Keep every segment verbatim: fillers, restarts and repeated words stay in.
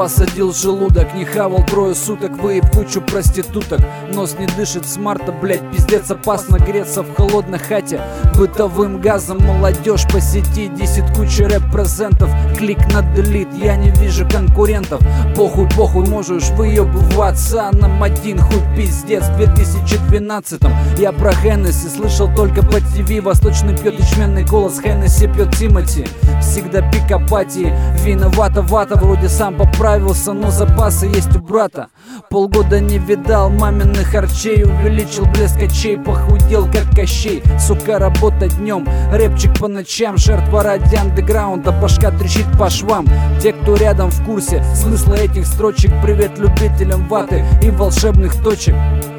посадил желудок, не хавал трое суток, выеб кучу проституток. Нос не дышит с марта, блять, пиздец опасно греться в холодной хате бытовым газом. Молодежь по сети, десять куча рэп-процентов, клик на делит, я не вижу конкурентов. Похуй, похуй, можешь выебываться, нам один хуй пиздец. В две тысячи двенадцатом я про Хеннесси слышал только по ТВ. Восточный пьет ячменный голос, Хеннесси пьет Тимати. Всегда пик апатии, виновата вата, вроде сам поправился, но запасы есть у брата. Полгода не видал маминых харчей, увеличил блеск очей, похудел как Кощей. Сука, работа днем, рэпчик по ночам, жертва ради андеграунда, башка трещит по швам. Те, кто рядом, в курсе смысла этих строчек. Привет любителям ваты и волшебных точек.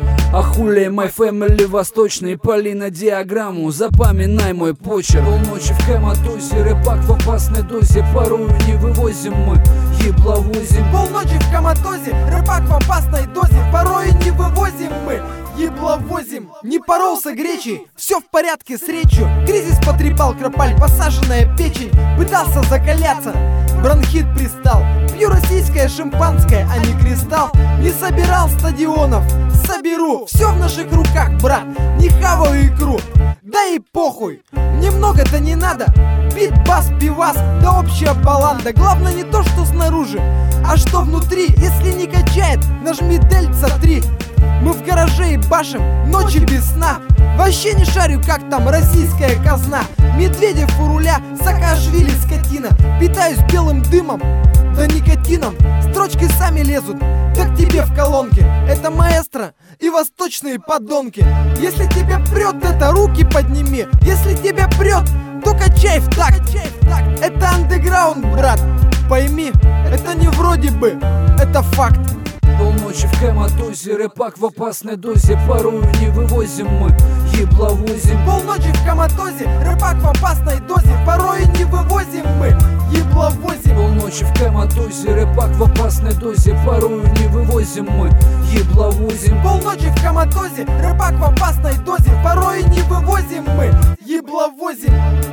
Ахули, my family восточный, пали на диаграмму, запоминай мой почерк. Полночи в коматозе, рэпак в опасной дозе, порою не вывозим мы, ебловозим. Полночи в коматозе, рэпак в опасной дозе, порою не вывозим мы, ебловозим. Не поролся гречей, все в порядке с речью. Кризис потрепал кропаль, посаженная печень. Пытался закаляться, бронхит пристал. Пью российское шампанское, а не кристалл. Не собирал стадионов, соберу. Все в наших руках, брат, не хаваю икру. Да и похуй, немного-то не надо. Бит, бас, пивас, да общая баланда. Главное не то, что снаружи, а что внутри. Если не качает, нажми дельца три. Мы в гараже и башим, ночи без сна. Вообще не шарю, как там российская казна. Медведев у руля, Саакашвили скотина. Питаюсь белым дымом, да никотином. Строчки сами лезут, так тебе в колонке. Это маэстро и восточные подонки. Если тебя прет, это руки подними. Если тебя прет, то качай в такт. Это андеграунд, брат, пойми, это не вроде бы, это факт. Полночи в коматозе, рэпак в опасной дозе, порою не вывозим мы, ебловозим. Полночи в коматозе, рэпак в опасной дозе, порою не вывозим мы, ебловозим. Полночи в коматозе, рэпак в опасной дозе, порою не вывозим мы, ебловозим. Полночи в коматозе, рэпак в опасной дозе, порою не вывозим мы, ебловозим.